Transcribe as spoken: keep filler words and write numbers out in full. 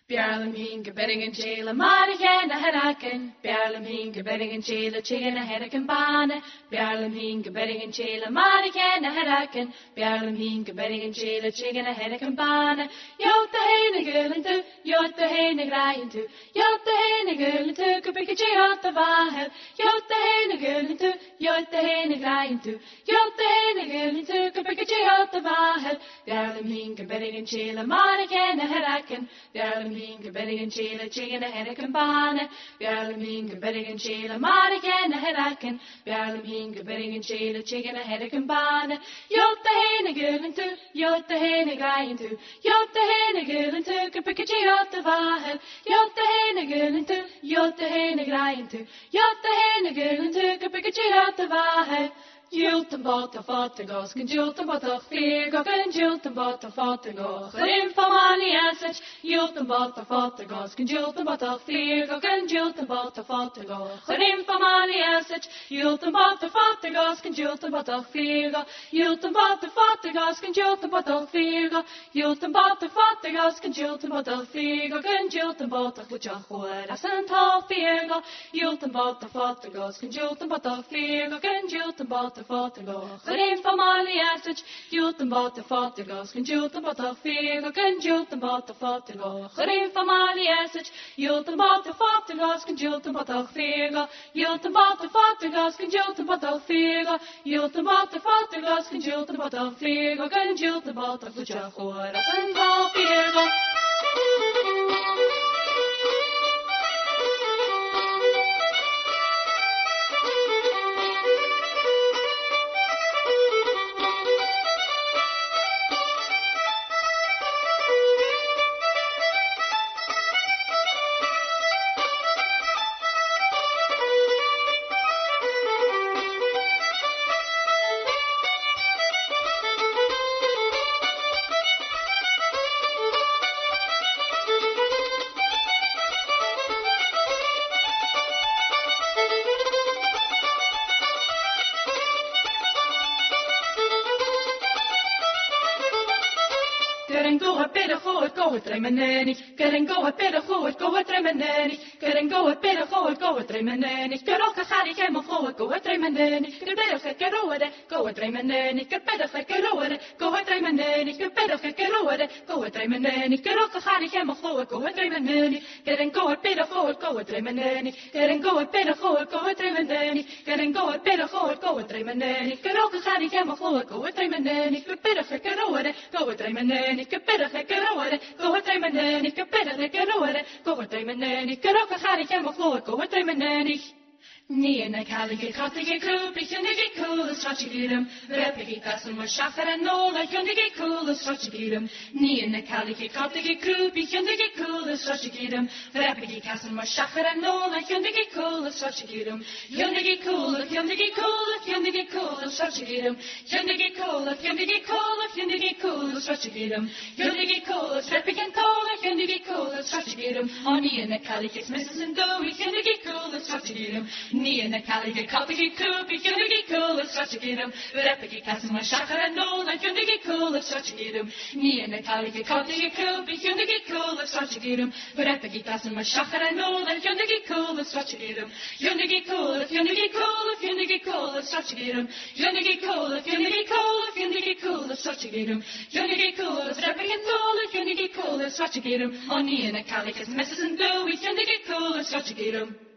Bjarlam hinge bedding and jail, a mardigan a heraken. Bjarlam hinge bedding and jail, a chicken a heraken bane. Bjarlam hinge bedding and jail, a mardigan a heraken. Bjarlam hinge bedding and jail, a chicken a heraken bane. Jot the hene gullen to, jot the hene graien to. Jot the hene gullen to, kapike jot the vahel. Jot the hene gullen to, jot the hene graien to. Jot the hene gullen to, kapike jot the vahel. Bjarlam hinge bedding and jail, a mardigan a heraken. Bjarlam hinge bedding and jail, a chicken a heraken bane. Bjarlam hinge bedding and jail, a mardigan a heraken. Bjarlam hinge bedding and jail, a chicken a heraken bane. Jot the hene gullen to, jot the hene graien to. Jot the hene gullen to, kapike jot the vahel. Jot the hene gullen to, jot the hene graien to. Jot the hene gullen to, kapike jot the vahel. Julten bot of Fottegos, can Julten bot of Figo, can Julten bot of Fottegos. Rim from Mani Assets, Julten bot of Fottegos, can Julten bot of Figo, can Julten bot of Fottegos. Rim from Mani Assets, Julten bot of Fottegos, can Julten bot of Figo. Julten bot of Fottegos, can Julten bot of Figo. Julten bot of Fottegos, can Julten bot of Figo, can Julten bot of Fuchahua, as and half Figo. Julten bot of Fottegos, can Julten bot of Figo, can Julten bot de Fottegos. Geen van Mali Assets, Julten bot de Fottegos. Geen Julten bot de Figo, geen Julten bot de Fottegos. Geen van Mali Assets, Julten bot de Fottegos. Geen Julten bot de Figo, Julten bot de Fottegos. Geen Julten bot de Figo, Julten bot de Fottegos. Geen Julten bot de Figo, geen Julten bot de Fuchahua, dat is een half Figo. Getting go a bit of forward, go with Remaneni. Getting go a bit of forward, go with Remaneni. Getting go a bit of forward, go with Remaneni. Get off the Harry came of forward, go with Remaneni. Get better, get over it, go with Remaneni. Get better, get over it, go with Remaneni. Get better, get over it, go with Remaneni. Get off the Harry came of forward, go with Remaneni. Getting go a bit of forward, go with Remaneni. Getting go a bit of forward, go with Remaneni. Getting go a bit of forward, go with Remaneni. Get off the Harry came of forward, go with Remaneni. Get better, get over it, go with Remaneni. Get better, get over it, go with Remaneni. Get better, get over it, go with Remaneni. Get off the Harry came of forward, go with Remaneni. Niet een kalige, krachtige club, ik vind ik cool, dat schatje giedem. Rep ik kassen, maar schaffer en nol, ik vind ik cool, dat schatje giedem. Niet een kalige, krachtige club, ik vind ik cool, dat schatje giedem. Rep ik kassen, maar schaffer en nol, ik vind ik cool, dat schatje giedem. Vind ik cool, ik vind ik cool, ik vind ik cool, dat schatje giedem. Vind ik cool, ik vind ik cool, ik vind ik cool, dat schatje giedem. Vind ik cool, dat rep ik en cool, ik vind ik cool, dat schatje giedem. Oh, niet een kalige, misses en dough, ik vind ik cool, dat schatje giedem. Niet een kalige, krachtige club, ik vind ik cool, dat schatje giedem. Rep ik kassen, maar schaffer en nol, ik vind ik cool, dat schatje giedem. Niet een kalige, krachtige club, ik vind ik cool, dat schatje giedem. Rep ik kassen, maar schaffer en nol, ik vind ik cool, dat schatje giedem. Vind ik cool, ik vind ik cool, ik vind ik cool, dat schatje giedem. Vind ik cool, ik vind ik cool, ik vind ik cool, dat schatje giedem. Vind ik cool, dat rep ik en tol, ik vind ik cool, dat schatje giedem. Oh, niet een kalige, messes en dough, ik vind ik cool, dat schatje giedem.